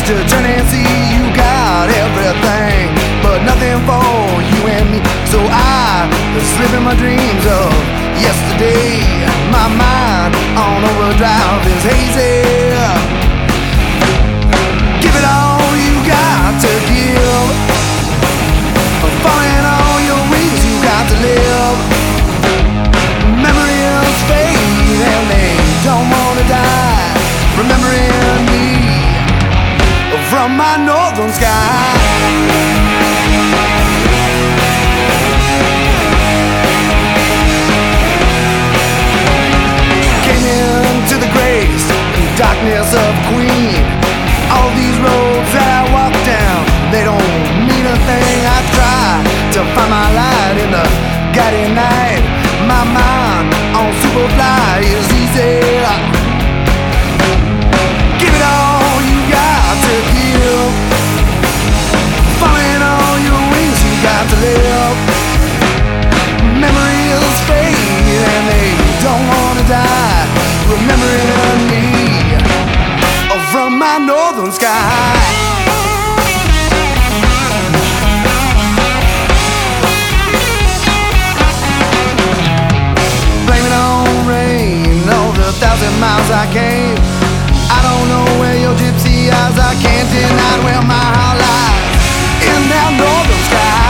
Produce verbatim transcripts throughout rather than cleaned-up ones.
to turn and see you got everything, but nothing for you and me. So I slip in my dreams of yesterday. My mind on overdrive is hazy. Give it all you got to give. Falling on your wings, you got to live. Memories fade and they don't wanna die. Remembering me from my northern sky. Darkness of Queen. All these roads that I walk down, they don't mean a thing. I try to find my light in the guiding night. My mind on Superfly is easy. Give it all you got to give. Falling on your wings, you got to live. Memories fade and they don't wanna die. Remembering me from my northern sky. Blame it on rain, all the thousand miles I came. I don't know where your gypsy eyes, I can't deny where my heart lies in that northern sky.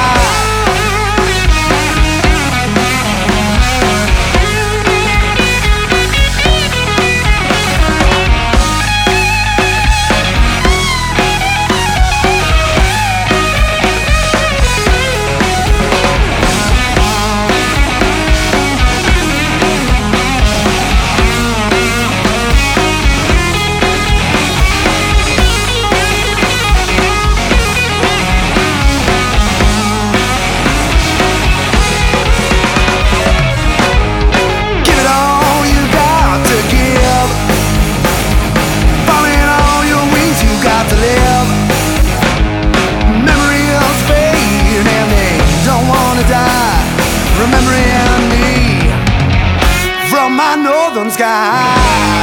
Remembering me from my northern sky.